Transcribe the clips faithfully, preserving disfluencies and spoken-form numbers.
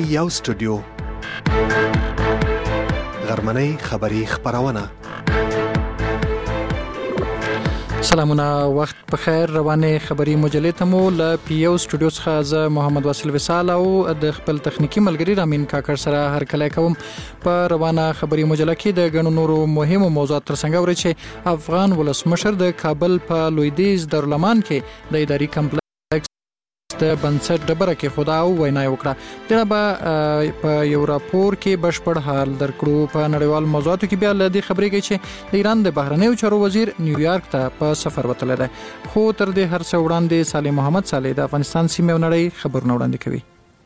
یو سټوډیو غرمنۍ خبری خبرونه. سلامونه، وخت په خیر. روانه خبری مجلې ته مو ل پی یو سټوډیو څخه ز محمد واصل وصال او د خپل تخنیکی ملګری رامین کاکړ سره هر کله کوم. په روانه خبری مجله کې د غنو نورو مهمو موضوعات ترڅنګ وري چې افغان ولسمشر د کابل په لویدیز دارالمان کې د اداري کمپلیکس د بنسټ ډبره کې خدا او وینا وکړه. دا به په یو راپور کې بشپړ حال درکړو. په نړیوال موضوعاتو کې بیا لدی خبرې کوي چې د ایران د بهرنیو چارو وزیر نیویارک ته په سفر وتلی دی. خو تر دې هر څه وړاندې صالح محمد صالح د افغانستان سیمې او نړۍ خبرونه وړاندې کوي.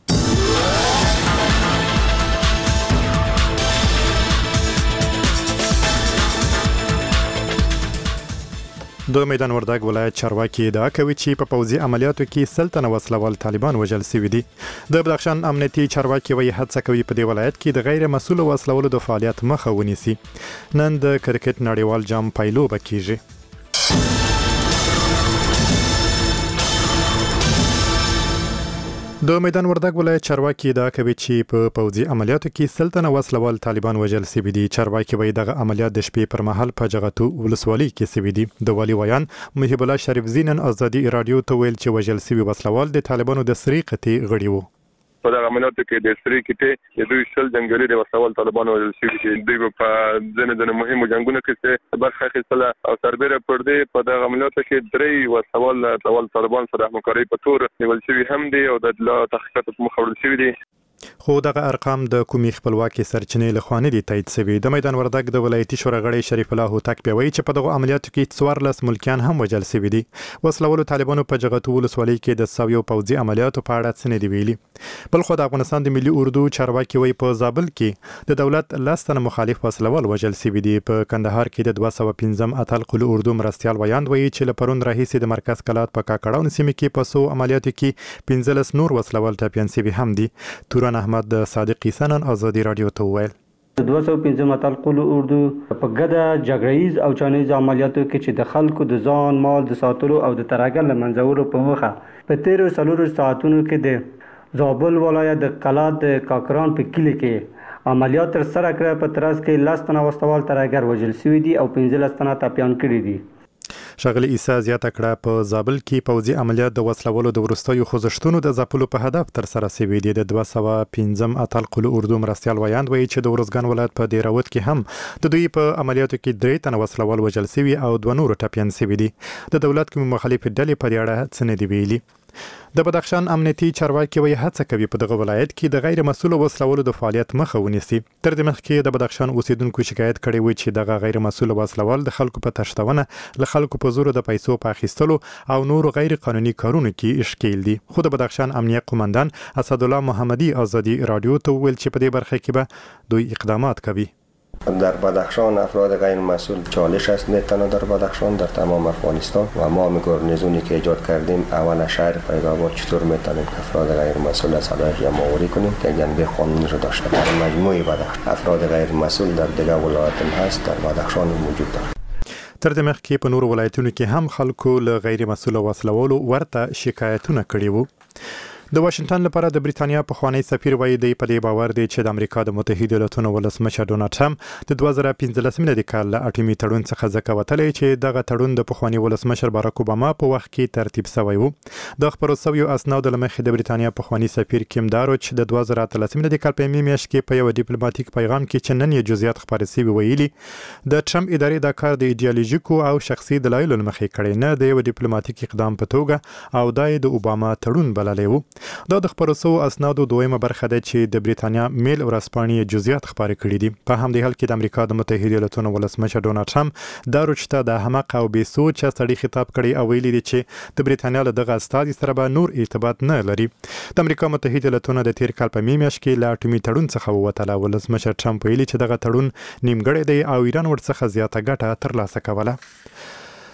د میدان وردګ ولایت چارواکي ادعا کوي چې په پوځي عملیاتو کې سل تنه وسلوال طالبان وژل شوي دي. د بدخشان امنیتي چارواکي وایي هڅه کوي په دې ولایت کې د غیر مسؤل وسلوالو د فعالیت مخه ونیسي. نن د کرکټ نړیوال جام پایلوبه کیږي. د میدان وردګ ولایت چارواکي ادعا کوي چې په پوځي عملیاتو کې سل تنه وسلوال طالبان وژل شوي دي. چارواکي وایي دغه عملیات د شپې پر مهال په جغتو ولسوالۍ کې شوي دي. د والي ویان محب الله شریف زینن ازادي رادیو ته ویل چې وژل شوي وسلوال د طالبانو د سری قطې غړي وو. په دغه عملیاتو کې د سری قطې د دوی شل جنگجوړي د وسلوال طالبانو وژل شوي دي. دوی په ځینې ځینې مهمو جنگونو کې برخه اخیستله او سربیره پر دې په دغه عملیاتو کې درې وسلوال طالبان طالبان سره همکاري په تور نیول شوي هم دي او د تحقیقاتو په مخ وړل شوي دي. خو دغه ارقام د کومي خپلواکي سرچینې له خوانې دي تایید شوي. د میدان وردګ د ولایتي شورا غړی شریف الله هوتک پیوي چې په دغه عملیاتو کې څوارلس ملکیان هم وژل شوي دي. وسلوالو طالبانو په جغتو ولسوالۍ کې د سویو پوځي عملیاتو په اړه څه نه دی ویلي. بل خو د افغانستان د ملي اردو چارواکي وایي په زابل کې د دولت لس تنه مخالف وسلوال وژل شوي دي. په کندهار کې د دوه سوه پنځم اتل قل اردو مرستیال ویاند وایي چې له پرون راهیسې د مرکز کلات په کاکړاو سیمه کې په سو عملیاتو کې پنځلس نور وسلوال ټپیان شوي هم دي. توران احمد د صادق قیسانن ازادي رادیو ته وویل دوه سوه پنځم اتل قل اردو په ګډه جګړیز او چانیز عملیاتو کې چې د خلکو د ځان مال د ساتلو او د ترهګر له منځورو په موخه په تیرو څلورو ساعتونو کې د زابل ولایت د کلات د کاکران په کلي کې عملیات تر سره کړه. په ترڅ کې لس تنه وسلوال ترهګر وژل شوي دي او پنځلس تنه ټپیان کړي دي. شغله عیسی زیاته کړه په زابل کې پوځي عملیات د وسلوالو د ورستیو خوځښتونو د ځپلو په هدف تر سره شوي دي. د دوه سوه پنځم اتل قل اردو مرستیال ویاند وایي چې د ورزګان ولایت په دیراوت کې هم د دوی په عملیاتو کې درې تنه وسلوال وژل شوي او دوه نور ټپیان شوي دي. د دولت کوم مخالف ډلې په دې اړه څه نه دی ویلي. د بدخشان امنیتي چارواکي وایي هڅه کوي په دغه ولایت کې د غیر مسؤل وسلوالو د فعالیت مخه ونیسي. تر دې مخکې د بدخشان اوسیدونکو شکایت کړی و چې دغه غیر مسؤل وسلوال د خلکو په تشتونه له خلکو په زور د پیسو په اخیستلو او نور غیر قانوني کارونو کې اشکیل دي. خو د بدخشان امنیه قومندان اسدالله محمدی ازادي رادیو ته ویل چې په دې برخه کې به دوی اقدامات کوي. در بدخشان افراد غیر مسئول چالش است میتونه در بدخشان در تمام افغانستان و ما می گارنیزونی که ایجاد کردیم اول شهر فیض‌آباد چطور میتونیم افراد غیر مسئول از صلاحیت ماوری کنیم که جنبه قانونی رو داشته در مجموع بدخشان افراد غیر مسئول در دیگر ولایات هم هست در بدخشان موجود دارد. تر دې مخکې په نورو ولایتونو کې هم خلکو له غیر مسؤل وسلوالو ورته شکایتونه کړي وو. د واشنگټن لپاره د بریتانیا پخوانی سفیر وایي دی په دې باور دی چې د امریکا د متحده ایالاتونو ولسمشر ډونالډ ټرمپ د دوه زره پنځلسم د کال له اټومي تړون څخه ځکه وتلی چې دغه تړون د پخوانی ولسمشر باراک اوباما په وخت کې ترتیب شوی و. د خبرو شویو اسنادو له مخې د بریتانیا پخوانی سفیر کیم داروچ د دوه زره اتلسم د کال په میاشت کې په یو ډیپلوماټیک پیغام کې چې نن یې جزئیات خبرې شوي ویلي د ټرمپ ادارې دا کار د ایډیالوژیکو او شخصي دلایلو له مخې کړی نه د یو ډیپلوماټیک اقدام په توګه او دا د اوباما تړون بللی و. دا د خبرو سو اسنادو دویمه برخه ده چې د بریتانیا میل ورځپاڼې جزئیات خبرې کړي دي. په همدې حال کې د امریکا د متحده ایالاتونو ولسمشر ډونالډ ټرمپ داروچ ته د احمق او بې سوچه سړي خطاب کړی او ویلي دي چې د بریتانیا له دغه استازي سره به نور ارتباط نه لري. د امریکا متحده ایالاتونو د تیر کال په میاشت کې له اټومي تړون څخه ووتله. ولسمشر ټرمپ ویلي چې دغه تړون نیمګړی دی او ایران ورڅخه زیاته ګټه ترلاسه کوله.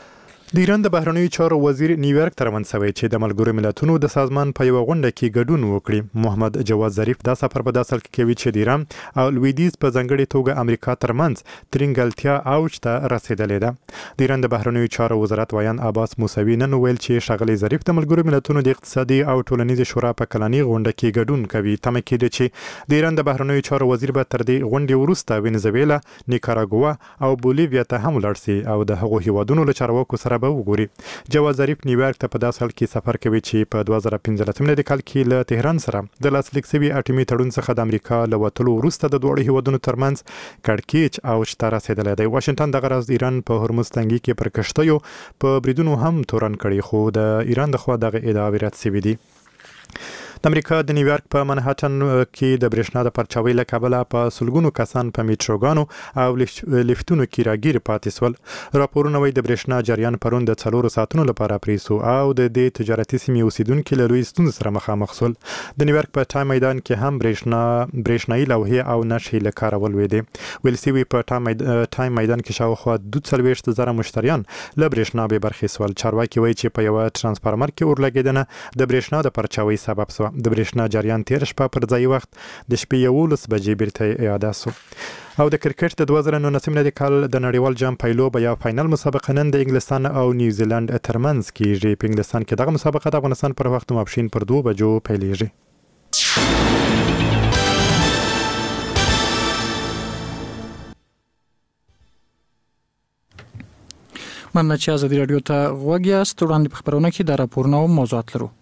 د ایران د بهرنیو چارو وزیر نیویارک ته روان شوی چې د ملګرو ملتونو د سازمان په یوه غونډه کې ګډون وکړي. محمد جواد ظریف دا سفر په داسې حال کې کوي چې د ایران او لویدیځ په ځانګړې توګه امریکا ترمنځ ترنګلتیا اوج ته رسیدلې ده. د ایران د بهرنیو چارو وزارت ویان عباس موسوي نن ویل چې ښاغلی ظریف د ملګرو ملتونو د اقتصادي او ټولنیز شورا په کلنۍ غونډه کې ګډون کوي. تمه کېده چې د ایران د بهرنیو چارو وزیر به تر دې غونډې وروسته وینزویلا، نیکاراګوا او بولیویا ته هم ولاړ شي او د هغو هیوادونو له چارواکو سره به وګوري. جواد ظریف نیویارک ته په داسې حال کې سفر کوي چې په دوه زره پنځلسم میلادي کال کې له تهران سره د لاسلیک شوي اټومي تړون څخه د امریکا له وتلو وروسته د دواړو هیوادونو ترمنځ کړکېچ اوج ته رسېدلی دی. واشنګټن دغه راز د ایران په هرمز تنګي کې پر کښتیو په بریدونو هم تورن کړي، خو د ایران د خوا دغه ادعاوې رد شوي دي. د امریکا د نیویارک په منهټن کې د برېښنا د پرچاوۍ له کبله په سلګونو کسان په میټروګانو او لیفتونو کې راګیر پاتې سول. راپورونه وایي د برېښنا جریان پرون د څلورو ساعتونو لپاره پرې شو او د دې تجارتي سیمې اوسیدونکي له لویې ستونزې سره مخامخ سول. د نیویارک په ټایم میدان کې هم برېښنا برېښنایي لوحې او نښې له کاره ولوېدې. ویل شوي په ټایم میدان کې شاوخوا دوه څلوېښت زره مشتریان له برېښنا بې برخې سول. چارواکي وایي چې په یوه ترانسفارمر کې اورلګېدنه د برېښنا د پرچاوۍ سبب شوه. د برېښنا جریان تیر شپه پر ځای وخت د شپې یولس بجې بیرته اعاده شو. او د کرکټ د دوه زره نولسم میلادي کال د نړیوال جام پایلوب یا فاینل مسابقه نن د انګلستان او نیوزیلند ترمنځ کیږي. په انګلستان کې دغه مسابقه د افغانستان پر وخت ماپښین پر دوه بجو پیلېږي. مننه چې ازادي راډیو ته غوږ یاست. وړاندې په خبرونه کې د راپورونو او موضوعات لرو.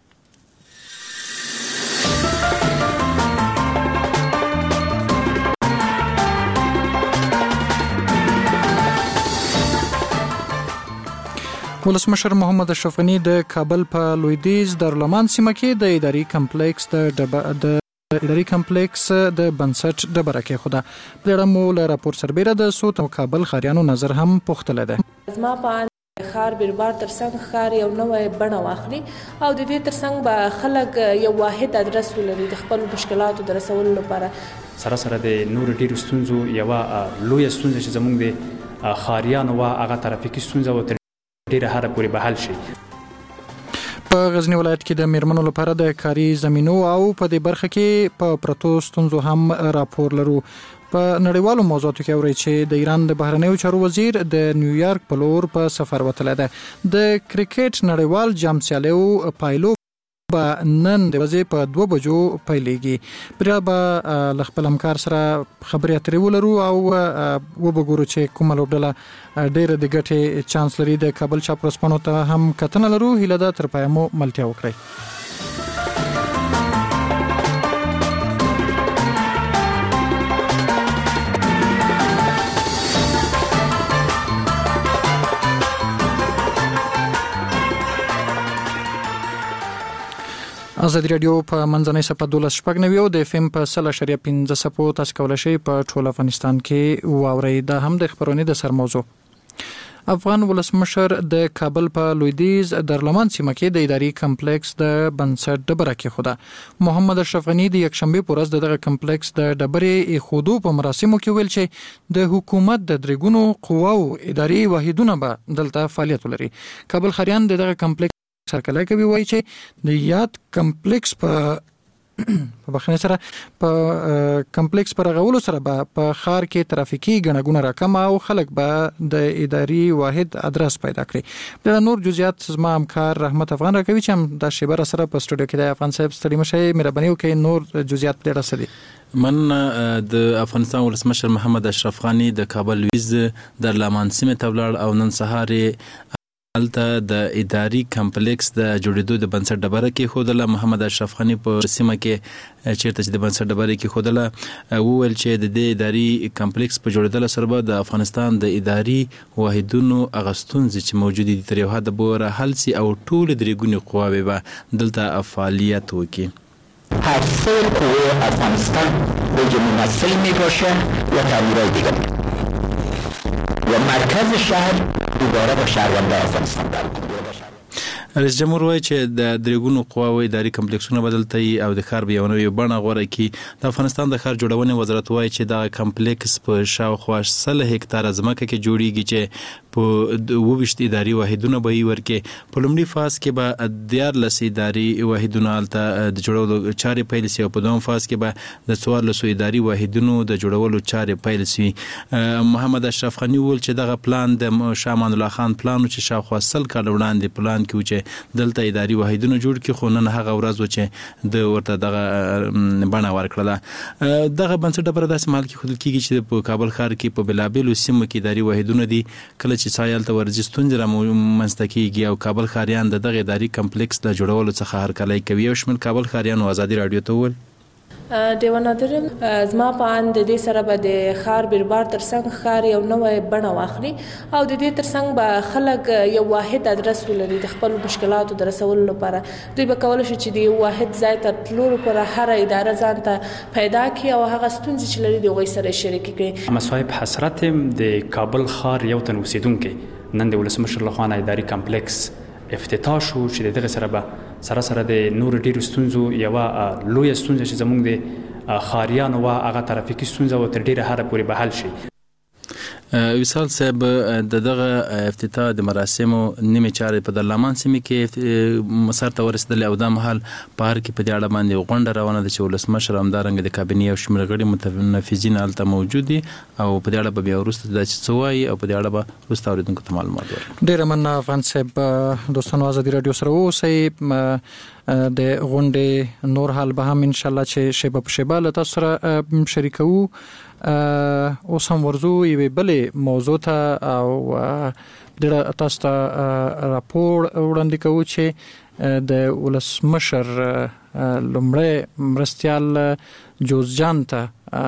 ولسمشر محمد اشرف غنی د کابل په لویدیځ دارالمان سیمه کې د اداري کمپلیکس د د اداري کمپلیکس د بنسټ ډبره کېښوده. په اړه مو له راپور سربیره د سوت او کابل ښاریانو نظر هم پوښتلی دی. زما په ښار بیروبار ترڅنګ ښار یو نوی بڼه واخلي او د دې ترڅنګ به خلک یو واحد ادرس ولري د خپلو مشکلاتو د رسولو لپاره. سره سره د نورو ډېرو ستونزو یوه لویه ستونزه چې زموږ د ښاریانو وه هغه ترافیکي ستونزه و ډیره هره پورې به حل شي. په غزنی ولایت کې د میرمنو لپاره د کاري زمینو او په دې برخه کې په پرتو ستونزو هم راپور لرو. په نړیوالو موضوعاتو کې اوري چې د ایران د بهرنیو چارو وزیر د نیویارک په لور په سفر وتلی دی. د کرکټ نړیوال جام سیالیو پایلو به نن د ورځې په دوه بجو پیلېږي. بیا به له خپل همکار سره خبرې اترې ولرو او وبګورو چې کومه لوبډله ډېره د ګټې چانس لري. د کابل چاپ ورځپاڼو ته هم کتنه لرو. هیله ده تر پایه مو ملتیا وکړئ. ازادي راډیو په منځنۍ صفحه دولس شپږ نوي او د اف ام په سل اشاریه پنځه صفو تاسو کولی شئ په ټول افغانستان کې واورئ. دا هم د خبرونې د سر موضوع. افغان ولسمشر د کابل په لویدیځ دارالمان سیمه کې د اداري کمپلیکس د بنسټ ډبره کېښوده. محمد اشرف غنی د یکشنبې په ورځ د دغه کمپلیکس د ډبرې ایښودو په مراسمو کې ویل چې د حکومت د درې ګونو قواو اداري واحدونه به دلته فعالیت ولري. کابل ښاریان د دغه کمپلیکس سرکله کوي. وایي چې د یاد کمپلیکس په په بخښنې سره په کمپلیکس پر غولو سره به په ښار کې ترافیکي ګڼه ګوڼه راکمه او خلک به د اداري واحد ادرس پیدا کړي. بیا نور جزئیات زما همکار رحمت افغان راکوي چې هم دا شیبه را سره په سټوډیو کې د افغان صاحب ستړي مشئ مهرباني وکړئ نور جزئیات پرې رسېدي. من د افغانستان ولسمشر محمد اشرف غنی د کابل لویدیځ دارالمان سیمې ته ولاړ او نن سهار هلته د اداري کمپلیکس د جوړېدو د بنسټ ډبره کېښودله. محمد اشرف غنی په سیمه کې چیرته چې د بنسټ ډبره کېښودله وویل چې د دې اداري کمپلیکس په جوړېدلو سره به د افغانستان د اداري واحدونو هغه ستونزې چې موجودې دي تر یو حده پورې حل سي او ټولې درې ګونې قواوې به دلته فعالیت وکړي. هر سه قوه افغانستان به ممثل می باشه و تعمیرات دیگر و مرکز شهر دوباره با شهروندان افغانستان در رئیس جمهور وایي چې د درېګونو قواو اداري کمپلیکسونه بدلتي او د ښار بیا نوې بڼه غوره کړي. د افغانستان د ښار جوړونې وزارت وایي چې دغه کمپلیکس په شاوخوا سل هکتاره ځمکه کې جوړیږي چې په اووه اداري واحدونه به یې ورکړي. په لومړي فاز کې به دیارلس اداري واحدونه هلته د جوړولو چارې پیل شي او په دویم فاز کې به د څوارلسو اداري واحدونو د جوړولو چارې پیل شي. محمد اشرف غني وویل چې دغه پلان د شاه امان الله خان پلان و چې شاوخوا سل کاله وړاندې پلان کې و چې دلته اداري واحدونه جوړ کړي، خو نن هغه ورځ و چې د ورته دغه بڼه ورکړله. دغه بنسټ په داسې مهال کې ښودل کېږي چې په کابل ښار کې په بېلابېلو سیمو کې اداري واحدونه دي. کله چې څه هلته ورځي ستونزې رامنځته کېږي او کابل ښاریان د دغه اداري کمپلیکس له جوړولو څخه هرکلی کوي. یو شمېر کابل ښاریانو ازادي راډیو ته وویل ډیوه نادرم زما په اند د دې سره به د ښار بیربار ترڅنګ ښار یو نوی بڼه واخلي او د دې ترڅنګ به خلک یو واحد ادرس ولري د خپل مشکلاتو د رسولو لپاره. دوی به کولی شي چې د یو واحد ځای ته تلو لپاره هره اداره ځان ته پیدا کړي او هغه ستونزې چې لري د هغوی سره شریکې کړي. احمد صاحب حسرت د کابل ښار یو تن اوسېدونکی نن د ولسمشر له خوا اداري کمپلیکس افتتاح شو چې د دغه سره به سره سره د نور ډیرو ستونزو یوه لویه ستونزه چې زموږ د ښاریانو وه هغه ترافیکي ستونزه و تر ډیره حده پورې به حل شي. وصال صاحب د دغه افتتاح د مراسمو نیمې چارې په دلمان سیمې کې سر ته ورسېدلې او دا مهال په هر کې په دې اړه باندې غونډه روانه ده چې ولسمشر همدارنګه د کابینې یو شمېر غړي متنفذین هلته موجود دي او په دې اړه به بیا وروسته دا چې څه وایي او په دې اړه به وروسته اورېدونکو ته معلومات ورکړي. ډېره مننه افغان صاحب. دوستانو ازادي راډیو سره اوسئ. د غونډې نور حال به هم انشاءالله چې شیبه په شیبه له تاسو سره شریکوو. اوس هم ورځو یوې بلې موضوع ته او ډېره تاسو ته راپور وړاندې کوو چې د ولسمشر لومړی مرستیال جوزجان ته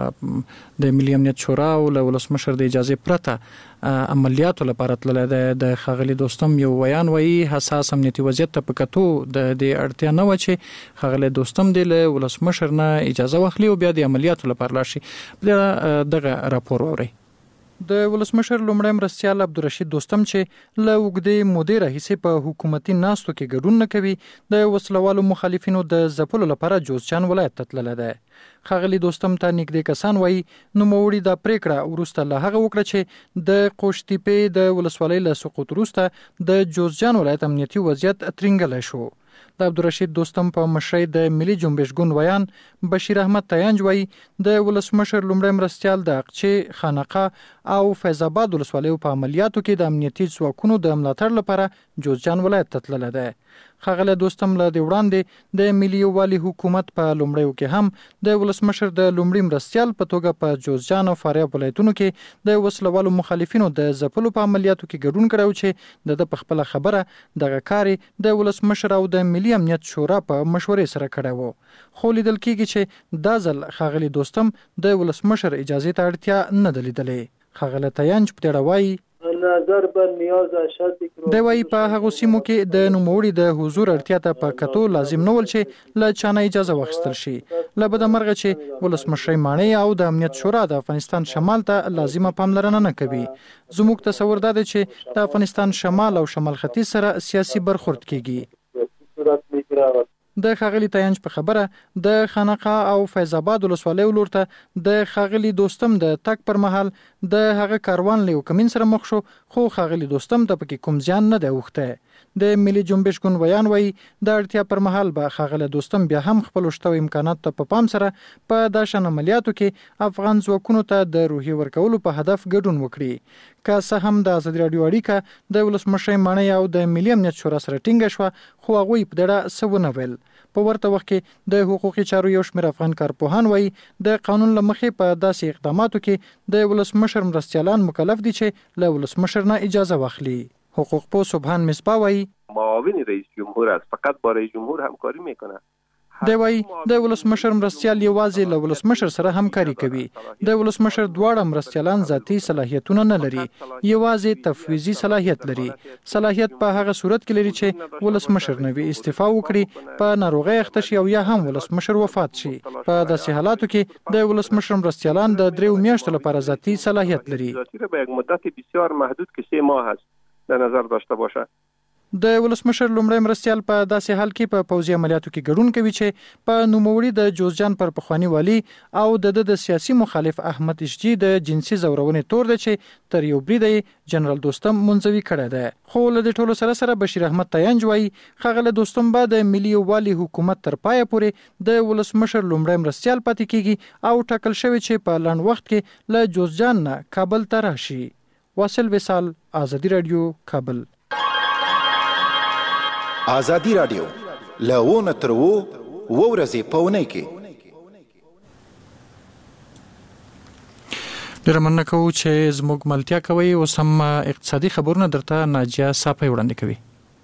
د ملي امنیت شورا او له ولسمشر د اجازې پرته عملیاتو لپاره تللی دی. د ښاغلي دوستم یو ویان وایي حساس امنیتي وضعیت ته په کتو د دې اړتیا نه وه چې ښاغلی دوستم دی له ولسمشر نه اجازه واخلي او بیا د عملیاتو لپاره لاړ شي. دغه راپور واورئ. د ولسمشر لومړی مرستیال عبدالرشید دوستم چې له اوږدې مودې راهیسې په حکومتي ناستو کې ګډون نه کوي د وسلوالو مخالفینو د ځپلو لپاره جوزجان ولایت ته تللی دی. ښاغلي دوستم ته نږدې کسان وایي نوموړي دا پریکړه وروسته له هغه وکړه چې د قوشتیپې د ولسوالۍ له سقوط وروسته د جوزجان ولایت امنیتي وضعیت ترینګلی شو. د عبدالرشید دوستم په مشرۍ د ملي جنبش ګوند ویان بشیر احمد تیانج وایي د ولسمشر لومړی مرستیال د اقچې، خانقاه او فیض آباد ولسوالیو په عملیاتو کې د امنیتي ځواکونو د ملاتړ لپاره جوزجان ولایت ته تللی دی. ښاغلی دوستم له دې وړاندې د ملي یووالي حکومت په لومړیو کې هم د ولسمشر د لومړي مرستیال په توګه په جوزجان او فاریاب ولایتونو کې د وسلوالو مخالفینو د ځپلو په عملیاتو کې ګډون کړی و چې د ده په خپله خبره دغه کار د ولسمشر او د ملي امنیت شورا په مشورې سره کړی و. خو لیدل کېږي چې دا ځل ښاغلي دوستم د ولسمشر اجازې ته اړتیا نه ده لیدلې. ښاغلی تیانج په دې وایي نظر بر نیاز اشد دی وایي په هغو سیمو کې د نوموړي د حضور اړتیا ته په کتو لازم نه ول چې له چا نه اجازه واخیستل شي. له بده مرغه چې ولسمشرۍ ماڼۍ او د امنیت شورا د افغانستان شمال ته لازمه پاملرنه نه کوي. زموږ تصور دا دی چې د افغانستان شمال او شمال ختیځ سره سیاسي برخورد کیږي. د ښاغلي تیانج په خبره د خانقاه او فیض آباد ولسوالیو لور ته د ښاغلي دوستم د تګ پر مهال د هغه کاروان له یو کمین سره مخ شو، خو ښاغلي دوستم ته پکې کوم زیان نه دی اوښتی. د ملي جنبش ګوند ویان وایي د اړتیا پر مهال به ښاغلی دوستم بیا هم خپلو شته امکاناتو ته په پام سره په دا شان عملیاتو کې افغان ځواکونو ته د روحیې ورکولو په هدف ګډون وکړي. که څه هم د ازادي راډیو اړیکه د ولسمشرۍ ماڼۍ او د ملي امنیت شورا سره ټینګه شوه، خو هغوی په دې اړه څه ونه ویل. په ورته وخت کې د حقوقي چارو یو شمېر افغان کارپوهان وایي د قانون له مخې په داسې اقداماتو کې د ولسمشر مرستیالان مکلف دي چې له ولسمشر نه اجازه واخلي. حقوق پوه سبحان مصباح وایي معاون رئیس جمهور است، فقط با رئیس جمهور همکاری میکنه. دی وایي د ولسمشر مرستیال یوازې له ولسمشر سره همکاري کوي. د ولسمشر دواړه مرستیالان ذاتي صلاحیتونه نه لري، یوازې تفویضي صلاحیت لري. صلاحیت په هغه صورت کې لري چې ولسمشر نوي استعفا وکړي، په ناروغۍ اخته شي او یا هم ولسمشر وفات شي. په داسې حالاتو کې د ولسمشر مرستیالان د دریو میاشتو لپاره ذاتي صلاحیت لري. به یک مدت بسیار محدود که سه ماه است در نظر داشته باشه. د ولسمشر لومړی مرستیال په داسې حال کې په پوځي عملیاتو کې ګډون کوي چې په نوموړي د جوزجان پر پخوانی والی او د د سیاسي مخالف احمد اشجی د جنسي زورونې تور دی چې تر یو بریده جنرال دوستم منځوي کړی دی. خو له دې ټولو سره سره بشیر احمد تاینج وایي ښاغلی دوستم به د ملي یووالي حکومت تر پایه پورې د ولسمشر لومړی مرستیال پاتې کیږي او ټاکل شوی چې په لنډ وخت کې له جوزجان نه کابل ته راشي. واصل وصال، آزادی رادیو، کابل. آزادی رادیو لونه تر وو ورځې پونه کې ډېر مننه کوو چې زموږ ملتیا کوي. اوس هم اقتصادي خبرونه درته ناجیه صافی وړاندې کوي.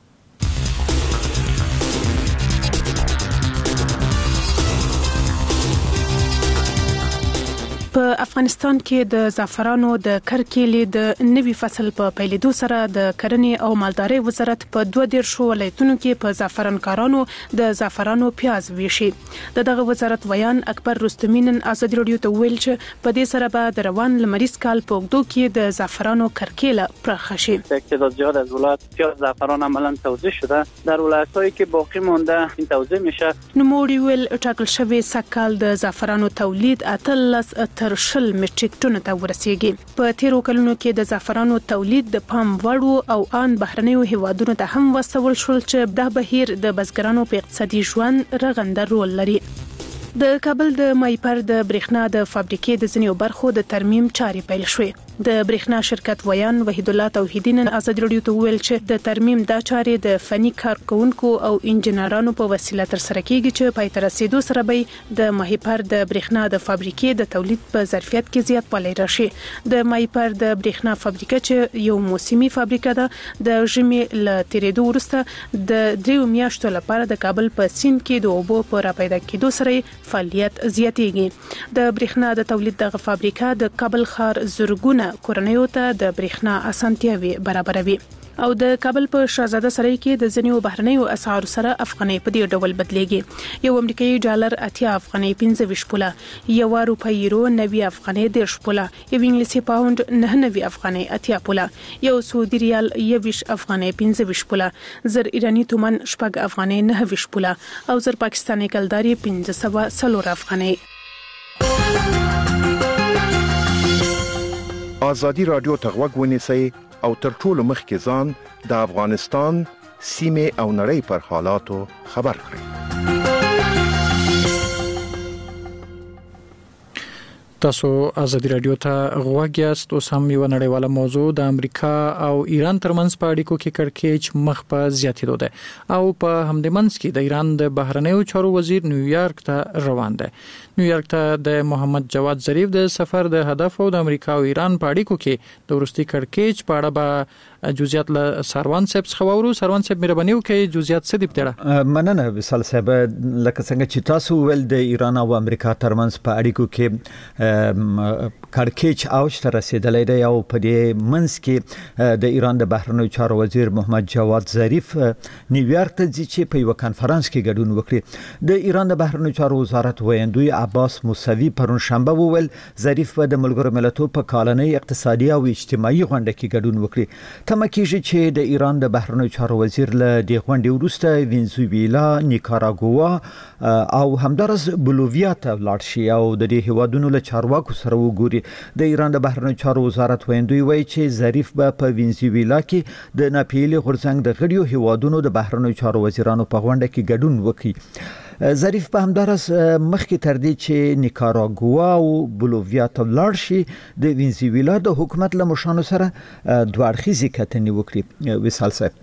په افغانستان کې د زعفرانو د کرکیلې د نوي فصل په پیلېدو سره د کرنې او مالدارۍ وزارت په دوه دیرشو ولایتونو کې په زعفرانکارانو د زعفرانو پیاز ویشي. د دغه وزارت ویان اکبر رستمی نن ازادي رادیو ته ویل چې په دې سره به د روان لمریز کال په اوږدو کې د زعفرانو کرکیله پراخه شي. تعداد زیاد از ولایت پیاز زعفران عملاً توزیع شده، در ولایت‌هایی که باقی مانده این توزیع میشه. نوموړي ویل ټاکل شوی سږکال د زعفرانو تولید اتلس تر شل میټریک ټن ته ورسیږي. په تیرو کلونو کې د زعفرانو تولید د پام وړ او ان بهرنیو هیوادونو ته هم وسول شول چې د بهیر د بزګرانو په اقتصادي ژوند رغنده رول لري. د کابل د مایپر د برېښنا د فابریکې د ځینو برخو د ترمیم چارې پیل شوې. د برېښنا شرکت ویان وحید الله توحیدی نن ازادي رادیو ته ویل چې د ترمیم دا چارې د فني کارکونکو او انجنیرانو په وسیله تر سره کیږي چې پای ته رسیدو سره به د مایپر د برېښنا د فابریکې د تولید په ظرفیت کې زیاتوالی راشي. د مایپر د برېښنا فابریکه چې یو موسمي فابریکه ده، د ژمي له تیریدو وروسته د دریو میاشتو لپاره د کابل په سیند کې د اوبو په راپیدا کېدو سره فعالیت زیاتېږي. د برېښنا د تولید دغه فابریکه د کابل ښار زرګونه کورنیو ته د برېښنا اسانتیاوي برابروي. او د کابل په شاهزاده سرای کې د ځینو بهرنیو اسعارو سره افغانۍ په دې ډول بدلېږي. یو امریکایي ډالر اتیا افغانۍ پنځه ویشت پوله، یو روپۍ یورو نوي افغانۍ دېرش پوله، یو انګلیسي پاوند نه نوي افغانۍ اتیا پوله، یو سعودي ریال یویشت افغانۍ پنځه ویشت پوله، زر ایرانی تومان شپږ افغانۍ نه ویشت پوله او زر پاکستاني کلداري پنځه سوه څلور افغانۍ. آزادی رادیو ته غوږ ونیسئ او تر ټولو مخکې ځان د افغانستان سیمې او نړۍ پر حالاتو خبر کړئ. تاسو آزادی رادیو ته غوږ یاست. اوس هم یو نړیواله موضوع د امریکا او ایران ترمنځ په اړیکو کې کړکېچ مخ په زیاتېدو ده او په همدې منځ کې د ایران د بهرنیو چارو وزیر نیویارک ته روان دی. نیویارک ته د محمد جواد ظریف د سفر د هدف او د امریکا او ایران په اړیکو کې د وروستي کړکېچ په اړه به جزئیات له سروان صاحب څخه واورو. سروان صاحب مهرباني وکړئ جزئیات څه دي پټه؟ مننه وصال صاحب. لکه څنګه چې تاسو ول د ایران او امریکا ترمنځ په اړیکو کې کړکېچ اوج ته رسیدلی دی او په دې منځ کې د ایران د بهرنیو چارو وزیر محمد جواد ظریف نیویارک ته ځي چې په یو کانفرنس کې ګډون وکړي. د ایران د بهرنیو چارو وزارت ویاندوی عباس موسوي پرون شنبه وویل ظریف به د ملګرو ملتونو په کالنۍ اقتصادي او اجتماعي غونډه کې ګډون وکړي. تمه کیږي چې د ایران د بهرنیو چارو وزیر له دې غونډې وروسته وینزویلا، نیکاراګوا او همدارس بولوویا ته لاړ شي او د دې هیوادونو له چارواکو سره وګوري. د ایران د بهرنیو چارو وزارت ویاندوی وایي چې ظریف به په وینزویلا کې د ناپیلي غورځنګ د غړیو هیوادونو د بهرنیو چارو وزیرانو په غونډه کې ګډون وکړي. ظریف په همدارس مخکې تر دې چې نیکاراګوا او بولوویا ته لاړ شي د وینزویلا د حکومت له مشرانو سره دوه اړخیزې کتنې وکړي. وصال صاحب.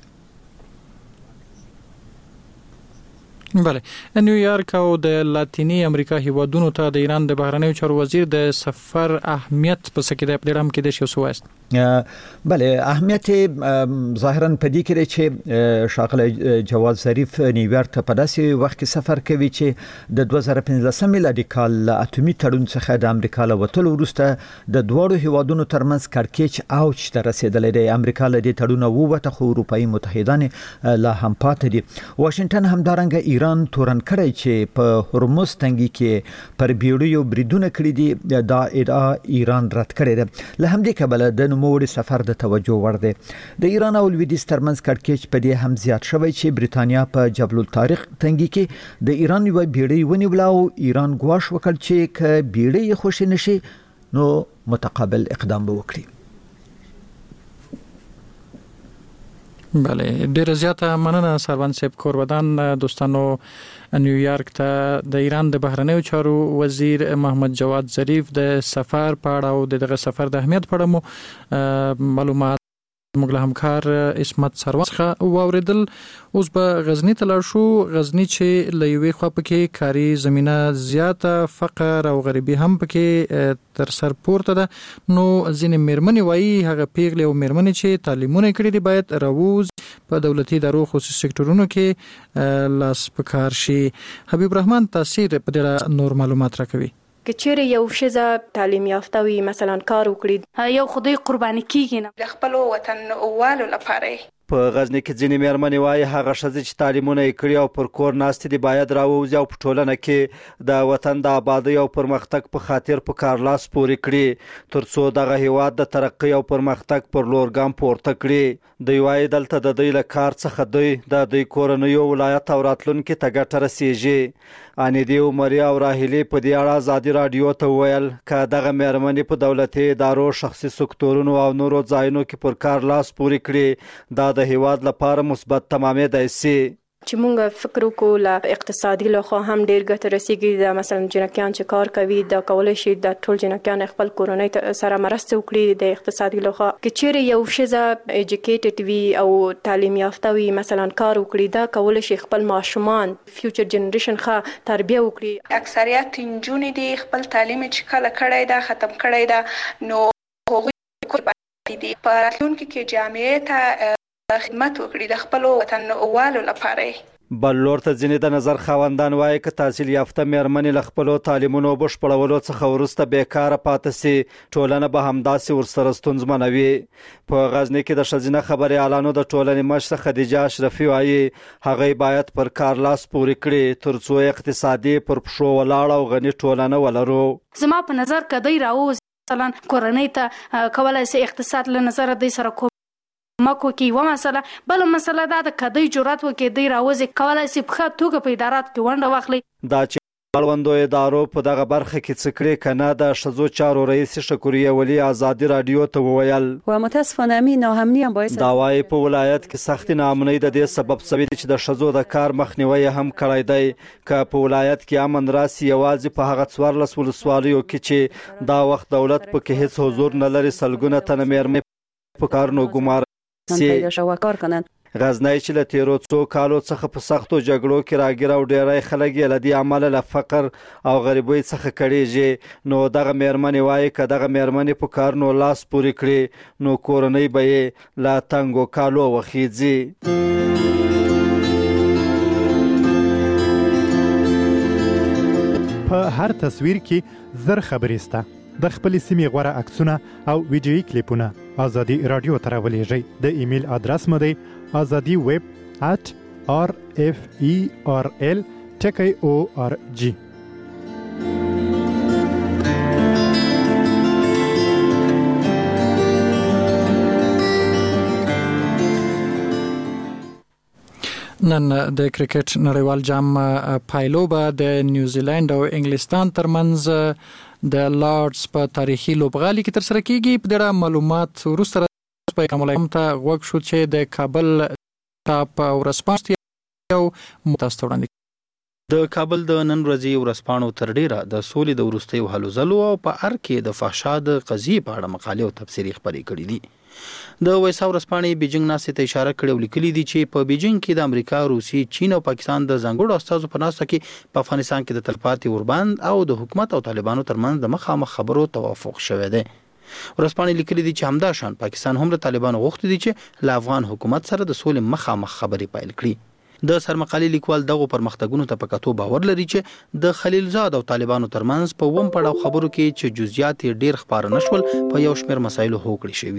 بله، نیویارک او د لاتینی امریکا هیوادونو ته د ایران د بهرنیو چارو وزیر د سفر اهمیت په څه کې د پدې هم کې د شو سوست. بله، اهمیت ظاهرا په دې کې چې ښاغلی جواد ظریف نیویارک ته په داسې وخت کې سفر کوي چې د دوه زره پنځلسم میلادي کال له اتومي تړون څخه د امریکا له وتلو وروسته د دواړو هیوادونو ترمنځ کړکېچ اوج ته رسېدلی دی. امریکا له دې تړونه ووته خو اروپایي متحدان لا هم پاتې دي. واشنګټن همدارنګه ایران تورن کړی چې په هرمز تنګي کې پر بیړیو بریدونه کړی دي دا ادعا ایران رد کړی ده له همدې کبله د نوموړي سفر د توجه وړ دی د ایران او لویدیځ ترمنځ کړکېچ په دې هم زیات شوی چې بریتانیا په جبل الطارق تنګي کې د ایران یو بیړۍ ونیوله او ایران ګواښ وکړ چې ک بیړۍ خوشی نشي نو متقابل اقدام وکړي. بله ډیر زیاته مننه سروان صاحب کورودان. دوستانو نیویارک ته د ایران د بهرنیو چارو وزیر محمد جواد ظریف د سفر په اړه او دغه سفر د اهمیت په اړه مو معلومات موږ له همکار اسمت سروان څخه واوریدل. اوس به غزنی ته لاړ شو. غزنی چې له یوې خوا پکې کاري زمينه زیاته فقر او غریبي هم پکې تر سر پورته ده نو ځینې میرمنې وایي هغه پیغلې او میرمنې چې تعلیمونه کړي دي باید راووز په دولتي ادارو خصوصي سکتورونو کې لاس پکار شي. حبیب رحمان تاثیر په ډېر نور معلومات راکوي. که چیرې یو ښځه تعلیم یافته وي مثلا کار وکړي یو خدای قرباني کیږي نه د خپل وطن اوالو لپاره. په غزنی کې ځینې میرمنې وایي هغه ښځې چې تعلیمونه یې کړي او پر کور ناستې دي باید راووځي او په ټولنه کې د وطن د آبادۍ او پرمختګ په خاطر په کار لاس پورې کړي تر څو دغه هیواد د ترقۍ او پرمختګ پر لور ګام پورته کړي. دوی وایي دلته د دوی له کار څخه دوی د دوی کورنیو ولایت او راتلونکي ته ګټه رسیږي. انیدی عمري او راهیلې په دې اړه ازادي راډیو ته وویل که دغه میرمنې په دولتي ادارو شخصي سکتورونو او نورو ځایونو کې پر کار لاس پورې کړي دا د هیواد لپاره مثبت تمامېدای شي. چې مونږ فکر وکړو له اقتصادي لخوا هم ډیر ګټه رسیږي دا مثلا جنکیان چې کار کوي دا کولای شي د ټول جنکیان خپل کورنۍ سره مرسته وکړي د اقتصادي لخوا. که چیرې یو ښځه ایجوکیټډ وي او تعلیم یافته وي مثلا کار وکړي دا کولای شي خپل ماشومان فیوچر جنریشن ښه تربیه وکړي. اکثریت نجونې دي خپل تعلیم چې کله کړی دا ختم کړی دا نو هغوی دي په راتلونکي کې جامعې ته خدمت وکړي د خپل وطن اوالو لپاره. بل لور ته ځینې د نظر خاوندان وایي که تحصیل یافته میرمنې له خپلو تعلیمونو بشپړولو څخه وروسته بیکاره پاتې سي ټولنه به همداسې ورسره ستونزمنه وي. په غزني کې د ښځینه خبریالانو د ټولنې مشره خدیجه اشرفي وایي هغوی باید پر کار لاس پورې کړي تر څو اقتصادي پر پښو ولاړه او غني ټولنه ولرو. زما په نظر که دوی راوځي مثلا کورنۍ ته کولای شي اقتصاد له نظره دوی سره مکو کې و مسله بل مسله دا د کدی جرأت وکړي دی راوځي کولای شي په ښه توګه په ادارات کې ونډه واخلي. دا چې اړوندو ادارو په دغه برخه کې څه کړي کنه د ښځو چارو رئیس شکریه ولی ازادي رادیو ته وویل و متاسفانه امین ناامني هم باعث دا وايي په ولایت کې سخت ناامنۍ د دې سبب شوی چې د ښځو د کار مخنیوي هم کړی دی. که په ولایت کې امن راسي یوازې په هغه څوارلس ولسوالیو کې چې دا وخت دولت پکې هیڅ حضور نه لري سلګونه تنه میرمنې په کار نو ګمار پیدا شو کار کنن. غزنی چې له تیرو څو کالو څخه په سختو جګړو کې راګیر او ډیری خلک یې له دې عمله له فقر او غریبۍ څخه کړېږي نو دغه میرمنې وایي که دغه میرمنې په کار نو لاس پورې کړي نو کورنۍ به یې له تنګو کالو وخیځي. په هر تصویر کې زر خبرې سته. د خپل سیمې غوره عکسونه او ویډیویي کلیپونه ازادي رادیو ته راولېږئ. د ایمیل ادرس مو دی ازادي ویب at r f e r l ټکی او ار جی. نن د کرکټ نړیوال جام پایلوبه د نیوزیلند او انګلستان ترمنځ د لارډز په تاریخي لوبغالي کې تر سره کیږي. په دغه معلومات وروسته په کومه ته غوښ شو چې د کابل ټاپ ورسپانس یو متاستوړاندې د کابل د نن ورځې ورسپانو تر ډیره د سولې د ورستیو هلو ځلو او په ار کې د فحشا د قضیې په اړه مقالې او تفسیري خبرې کړې دي. د وایسا ورسپانې بیجینګ ناسې ته اشاره کړې او لیکلي دي چې په بیجینګ کې د امریکا، روسي، چین او پاکستان د ځانګړو استازو په ناسته کې په افغانستان کې د تلپاتې وربند او د حکومت او طالبانو ترمنځ د مخامخ خبرو توافق شوی دی. ورسپانې لیکلي دي چې همدا شان پاکستان هم د طالبانو غوښتي دي چې له افغان حکومت سره د سولې مخامخ خبرې پیل کړي. د سرمقالي لیکوال دغه پرمختګونو ته په کتو باور لري چې د خلیلزاد او طالبانو ترمنځ په ووم پړاو خبرو کې چې جزئیات ډیر خبر نشول په یو شمېر مسایلو هوکړې شوې دي.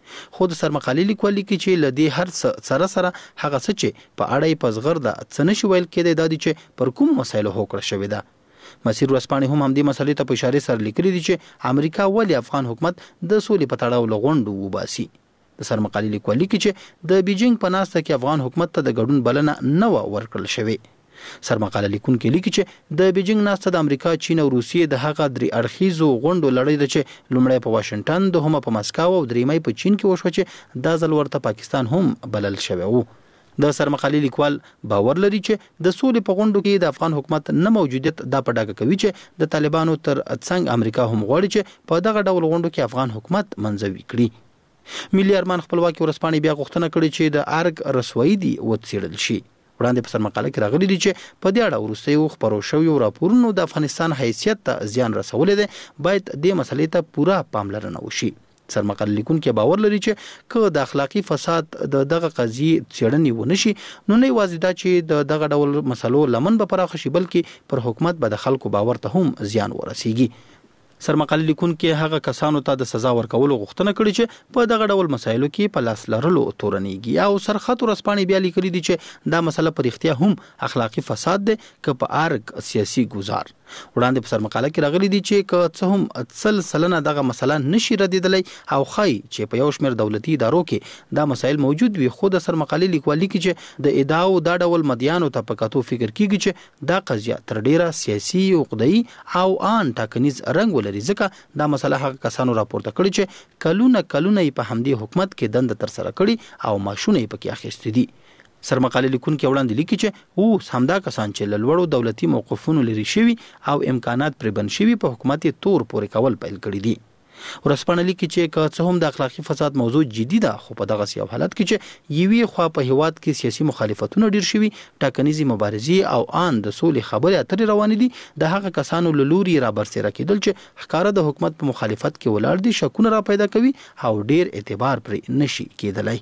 خو د سرمقالې لیکوال لیکي چې لدی هر سره سره هغه څه چې په اړه په زغر د څنشي ویل کېده د دې چې پر کوم مسایلو هوکړه شوې ده. مسیر ورځپاڼې هم همدې مسلې ته په اشاره سره لیکلي دي چې امریکا ولې افغان حکومت د سولې په تړاو لغونډو وباسي. د سرمقالې لیکوال لیکي چې د بیجینګ په ناسته کې افغان حکومت ته د ګډون بلنه نه و ورکړل شوې. سرمقاله لیکونکي لیکي چې د بیجینګ ناسته د امریکا، چین او روسیې د هغه درې اړخیزو غونډو لړۍ ده چې لومړی په واشنگټن، دوهمه په مسکو او دریمه په چین کې وشوه چې دا ځل ورته پاکستان هم بلل شوی وو. د سرمقالې لیکوال باور لري چې د سولې په غونډو کې د افغان حکومت نه موجودیت دا په ډاګه کوي چې د طالبانو تر څنګ امریکا هم غواړي چې په دغه ډول غونډو کې افغان حکومت منځوي کړي. ملي ارمان خپلواکي ورځپاڼې بیا غوښتنه کړې چې د ارګ رسوایی دي وڅېړل شي. وړاندې په سرمقاله کې راغلي دي چې په دې اړه وروستیو خبرو شویو راپورونو د افغانستان حیثیت ته زیان رسولی دی، باید دې مسلې ته پوره پاملرنه وشي. سرمقاله لیکونکي باور لري چې که د اخلاقي فساد د دغه قضیې څېړنې ونشي نو نه یوازې دا چې د دغه ډول مسلو لمن به پراخه شي بلکې پر حکومت به د خلکو باور ته هم زیان ورسیږي. سرمقاله لیکونکي هغه کسانو ته د سزا ورکولو غوښتنه کړې چې په دغه ډول مسایلو کې په لاس لرلو تورنېږي. او سرخط ورځپاڼې بیا لیکلي دي چې دا مسله په رښتیا هم اخلاقي فساد دی که په ارګ سیاسي ګزار. وړاندې په سرمقاله کې راغلي دي چې که څه هم څل سلنه دغه مسله نشي ردېدلی او ښایي چې په یو شمېر دولتي ادارو کې دا مسایل موجود وي، خو د سرمقالې لیکوال لیکي چې د ادعاو دا ډول مدیانو ته په کتو فکر کیږي چې دا قضیه تر ډیره سیاسي، عقده‌ای او ان ټاکنیز رنګ ولري، ځکه دا مسله هغه کسانو راپورته کړي چې کلونه کلونه په همدې حکومت کې دنده تر سره کړي او معاشونه یې پکې اخیستي دي. سرمقاله لیکونکي وړاندې لیکي چې اوس همدا کسان چې له لوړو دولتي موقفونو لري شوي او امکانات پرې بند شوي په حکومت یې تور پورې کول پیل کړي دي. ورځپاڼه لیکي چې که څه هم د اخلاقي فساد موضوع جدي ده، خو په دغه یو حالت کې چې یوې خوا په هیواد کې سیاسي مخالفتونه ډیر شوي، ټاکنیزې مبارزې او ان د سولې خبرې اترې روانې دي، د هغه کسانو له لوري را برسېره کېدل چې ښکاره د حکومت په مخالفت کې ولاړ دي شکونه را پیدا کوي او ډیر اعتبار پرې نشي کېدلی.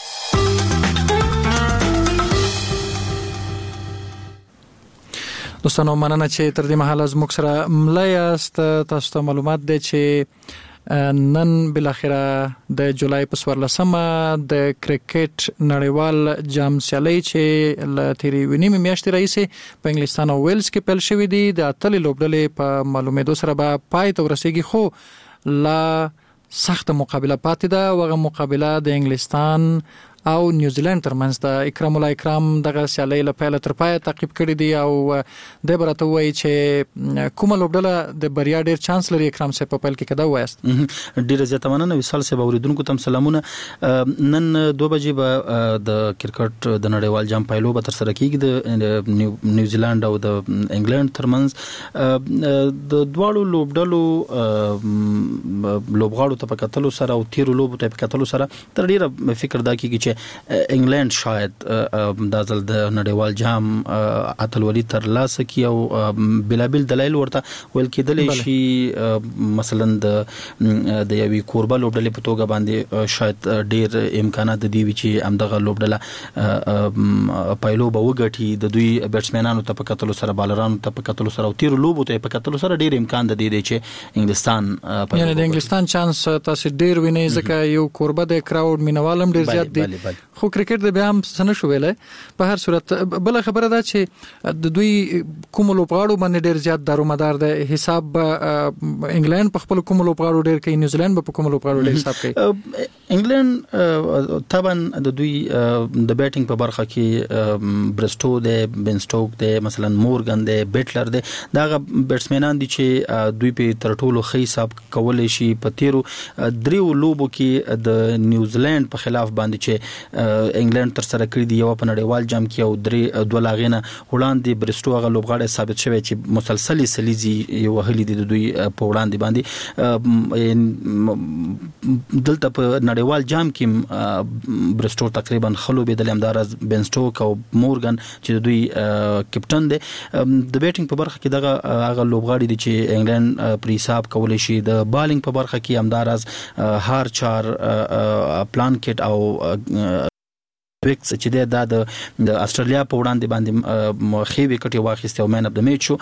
دوستانو مننه چې تر دې مهاله زموږ سره ملای یاست. تاسو ته معلومات دی چې نن بالاخره د جولای په څوارلسمه د کرکټ نړیوال جام سیالي چې ل تیرې ونیمې میاشتې راهیسې په انګلستان او ویلز کې پیل شوې دي د اتلې لوبډلې په معلومېدو سره به پای ته ورسیږي، خو لا سخت مقابله پاتې ده. وغه مقابله د انګلستان او نیوزیلند ترمنځ د اکرام الله اکرام دغه سیالي له پیله تر پای تعقیب کړی دی او د برته وایي چې کومه لوبډله د بریا ډیر چانس لري. اکرام صاحب په پیل کې کده وایست ډیر زیاته مننه. وصال صاحب اوریدونکو تم سلامونه. نن دوه بجې به د کرکټ د نړیوال جام پایلو به تر سره کیږي د نیوزیلند او د انګلند ترمنځ. د دواړو لوبډلو لوبغاړو ته په کتلو سره او تیرو لوبو ته په کتلو سره تر ډیره فکر دا کیږي چې انګلند شاید د ځل د نړیوال جام اتلولي تر لاسه کی او بلابل دلایل ورته ویل کېدلی شي، مثلا د د یوې کوربه لوبډلې په توګه باندې شاید ډیر امکانات دي چې همدغه لوبډله پایلو به وګټي. د دوی بیټسمنانو ته په کتلو سره، بالرانو ته په کتلو سره او تیرو لوبو ته په کتلو سره ډیر امکان دی چې انګلستان یعنی د انګلستان چانس تاسو ډیر وینئ ځکه یو کوربه د کراود مینوالم ډیر زیات دی، خو کرکټ د بیا هم څه نشو ویلای. په هر صورت بل خبره ده چې د دوی کوم لوبغاړو باندې ډیر زیات دارومدار ده. حساب انګلند په خپل کوم لوبغاړو ډیر کوي، نیوزیلند په کوم لوبغاړو ډیر حساب کوي. انګلند طبعا د دوی د بیټینګ په برخه کې برستو ده، بن سټوک ده، مثلا مورګن ده، بیټلر ده، دا بیټسمنان دي چې دوی په تر ټولو ښه حساب کولای شي. په تیرو دریو لوبو کې د نیوزیلند په خلاف باندې چې انګلند تر سره کړی دی، یو په نړیوال جام کې او درې دوه لاغینه وړاندې برستو هغه لوبغاړی ثابت شوی چې مسلسلي سلیزي یو هلي دي د دوی په وړاندې باندې. دلته په نړیوال جام کې برستو تقریبا خلو به د لمدارز بن سټوک او مورګن چې د دوی کپټن دی. د بیټینګ په برخه کې دغه هغه لوبغاړي دي چې انګلند پر حساب کولای شي. د بالینګ په برخه کې همدارز هارچار، پلانکټ او وکس چې د د استرالیا په وړاندې باندې خې وکټ واخیسته او مین اف د میچ شو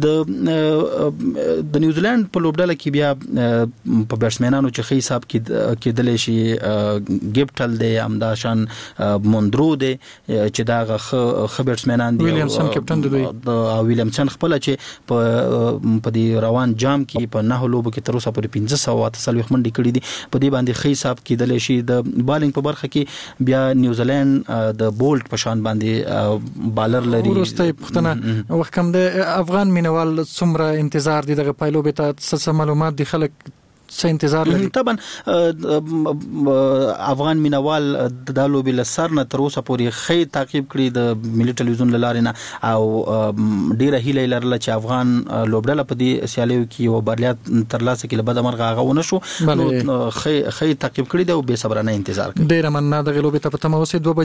د د نیوزیلند په لوبډله کې بیا په بیټسمنانو چې خې حساب کې کېدل شي ګپټل دی امداشان موندرو دی چې دا خ بیټسمنان دی ویلیامسن کپټن دی او ویلیامسن خپل چې په په دی روان جام کې په نه لوبو کې تر اوسه پورې پنځه سوه تسلوي منډي کړې دي په دې باندې خې حساب کېدل شي د بالینګ په برخه کې بیا نیوزیلند د بولټ په شان باندې بالر لري ورسته پښتنه وخت کم د افغان مینوال څومره انتظار دي دغه پایلو به تاسو معلومات دي خلک څه انتظار لري طبعا افغان مینوال د لوبي لسر نه تر اوسه پورې خې تعقیب کړي د ملي ټلویزیون لارې نه او ډیره هیله لرله چې افغان لوبډله په دې سیالیو کې یو بریا ترلاسه کړي بد امر غاغه ونه شو نو خې خې تعقیب کړي دی او به صبرانه انتظار کوي ډیره مننه د لوبي ته په تمه اوسې دوه